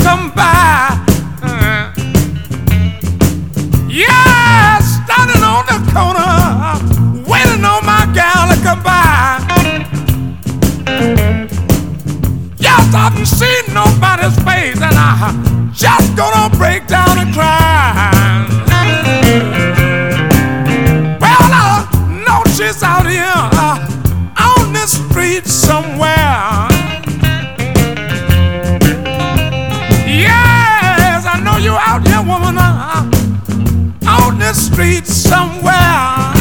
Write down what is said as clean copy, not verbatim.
come by. Yeah, standing on the corner, waiting on my gal to come by. Yes, I haven't seen nobody's face, and I just gonna break down and cry. Well, I know she's out here on the street somewhere. Yes, I know you out here, woman, on the street somewhere.